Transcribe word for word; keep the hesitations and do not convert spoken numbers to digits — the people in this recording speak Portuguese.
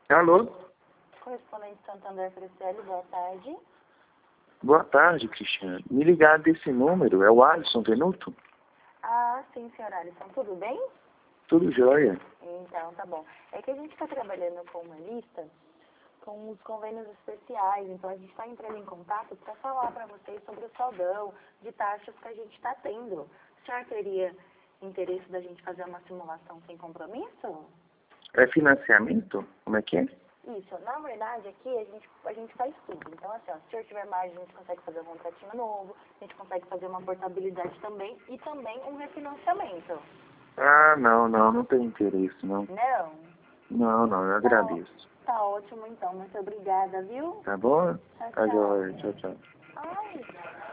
Alô? Correspondente Santander Crescelli, boa tarde. Boa tarde, Cristiane. Me ligaram desse número, é o Alisson Venuto? Ah, sim, senhor Alisson, tudo bem? Tudo jóia. Então, tá bom. É que a gente está trabalhando com uma lista com os convênios especiais, então a gente está entrando em contato para falar para vocês sobre o saldão de taxas que a gente está tendo. O senhor teria interesse da gente fazer uma simulação sem compromisso? É financiamento? Como é que é? Isso, na verdade aqui a gente, a gente faz tudo. Então assim, ó, se o senhor tiver margem, a gente consegue fazer um contratinho novo, a gente consegue fazer uma portabilidade também e também um refinanciamento. Ah, não, não, não tenho interesse, não. Não? Não, não, eu Tá, agradeço. tá ótimo então, muito obrigada, viu? Tá bom? Tchau, Tá tchau. jóia, tchau, tchau. Ai.